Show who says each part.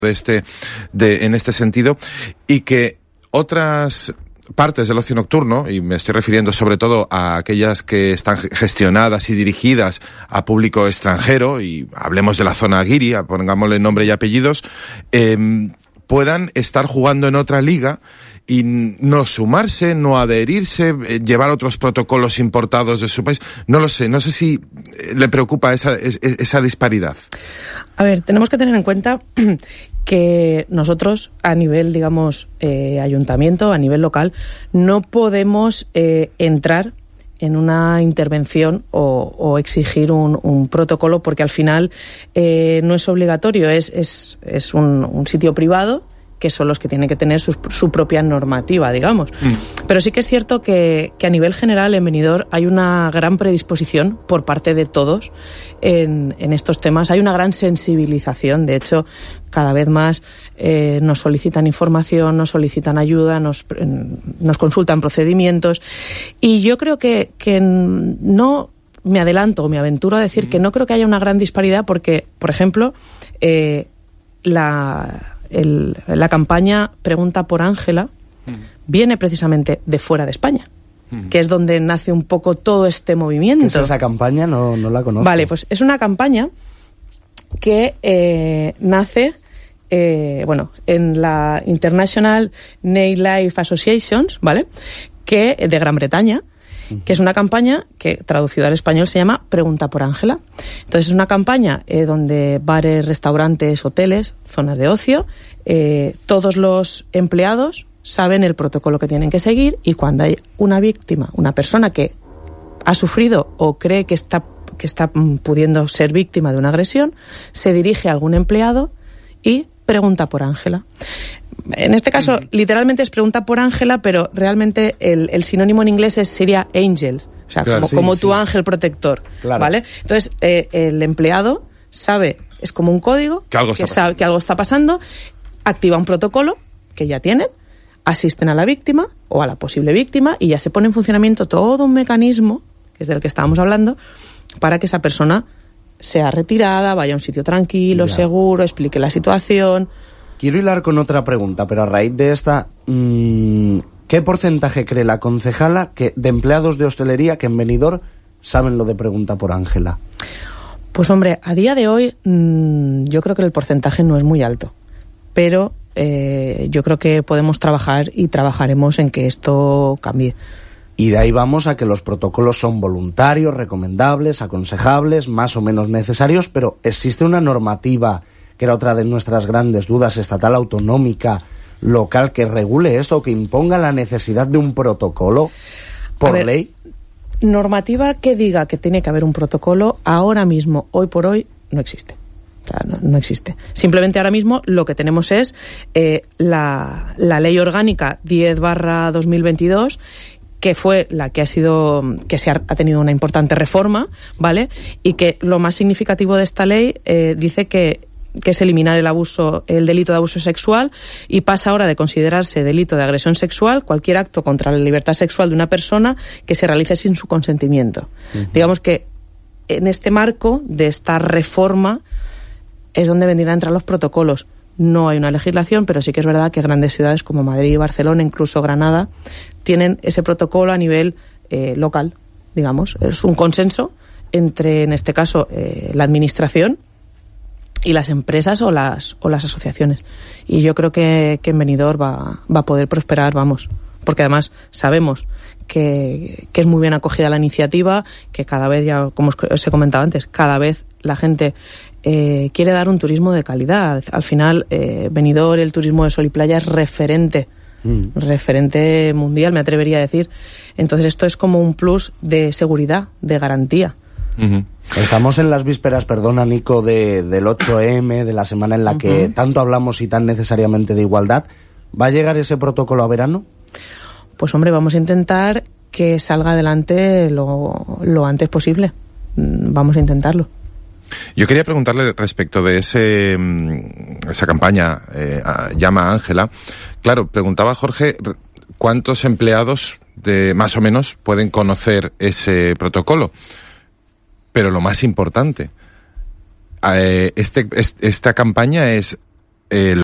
Speaker 1: en este sentido, y que otras partes del ocio nocturno, y me estoy refiriendo sobre todo a aquellas que están gestionadas y dirigidas a público extranjero, y hablemos de la zona guiri, pongámosle nombre y apellidos, puedan estar jugando en otra liga y no sumarse, no adherirse, llevar otros protocolos importados de su país. No lo sé, no sé si le preocupa esa disparidad.
Speaker 2: A ver, tenemos que tener en cuenta que nosotros, a nivel, digamos, ayuntamiento, a nivel local, no podemos entrar en una intervención o exigir un protocolo, porque al final no es obligatorio, es un sitio privado, que son los que tienen que tener su propia normativa, digamos. Pero sí que es cierto que a nivel general en Benidorm hay una gran predisposición por parte de todos en estos temas. Hay una gran sensibilización. De hecho, cada vez más nos solicitan información, nos solicitan ayuda, nos consultan procedimientos. Y yo creo que no me adelanto o me aventuro a decir que no creo que haya una gran disparidad porque, por ejemplo, la campaña Pregunta por Ángela viene precisamente de fuera de España, que es donde nace un poco todo este movimiento.
Speaker 3: ¿Qué es esa campaña? No la conozco.
Speaker 2: Vale, pues es una campaña que nace en la International Nightlife Associations, ¿vale? Que de Gran Bretaña, que es una campaña que traducido al español se llama Pregunta por Ángela. Entonces es una campaña donde bares, restaurantes, hoteles, zonas de ocio, todos los empleados saben el protocolo que tienen que seguir, y cuando hay una víctima, una persona que ha sufrido o cree que está pudiendo ser víctima de una agresión, se dirige a algún empleado y pregunta por Ángela. En este caso, literalmente es pregunta por Ángela, pero realmente el sinónimo en inglés sería angel, o sea, claro, como tu ángel protector, claro. ¿Vale? Entonces, el empleado sabe, es como un código, que algo está pasando, activa un protocolo que ya tienen, asisten a la víctima o a la posible víctima y ya se pone en funcionamiento todo un mecanismo, que es del que estábamos hablando, para que esa persona sea retirada, vaya a un sitio tranquilo, seguro, explique la situación.
Speaker 3: Quiero hilar con otra pregunta, pero a raíz de esta, ¿qué porcentaje cree la concejala de empleados de hostelería que en Benidorm saben lo de Pregunta por Ángela?
Speaker 2: Pues hombre, a día de hoy yo creo que el porcentaje no es muy alto, pero yo creo que podemos trabajar y trabajaremos en que esto cambie.
Speaker 3: Y de ahí vamos a que los protocolos son voluntarios, recomendables, aconsejables, más o menos necesarios, pero ¿existe una normativa, que era otra de nuestras grandes dudas, estatal, autonómica, local, que regule esto o que imponga la necesidad de un protocolo por ley?
Speaker 2: Normativa que diga que tiene que haber un protocolo ahora mismo, hoy por hoy, no existe. O sea, no existe. Simplemente ahora mismo lo que tenemos es la Ley Orgánica 10/2022, que fue la que ha tenido una importante reforma, ¿vale? Y que lo más significativo de esta ley dice que es eliminar el delito de abuso sexual, y pasa ahora de considerarse delito de agresión sexual cualquier acto contra la libertad sexual de una persona que se realice sin su consentimiento. Digamos que en este marco de esta reforma es donde vendrán a entrar los protocolos. No hay una legislación, pero sí que es verdad que grandes ciudades como Madrid y Barcelona, incluso Granada, tienen ese protocolo a nivel local, digamos. Es un consenso entre, en este caso, la administración y las empresas o las asociaciones. Y yo creo que en Benidorm va a poder prosperar, vamos. Porque además sabemos que es muy bien acogida la iniciativa, que cada vez, ya como os he comentado antes, cada vez la gente quiere dar un turismo de calidad. Al final, Benidorm, el turismo de sol y playa, es referente mundial, me atrevería a decir. Entonces esto es como un plus de seguridad, de garantía.
Speaker 3: Estamos en las vísperas, perdona Nico, del 8M, de la semana en la que tanto hablamos y tan necesariamente de igualdad. ¿Va a llegar ese protocolo a verano?
Speaker 2: Pues hombre, vamos a intentar que salga adelante lo antes posible. Vamos a intentarlo.
Speaker 1: Yo quería preguntarle respecto de esa campaña Llama a Ángela. Claro, preguntaba Jorge, ¿cuántos empleados más o menos pueden conocer ese protocolo? Pero lo más importante, esta campaña es el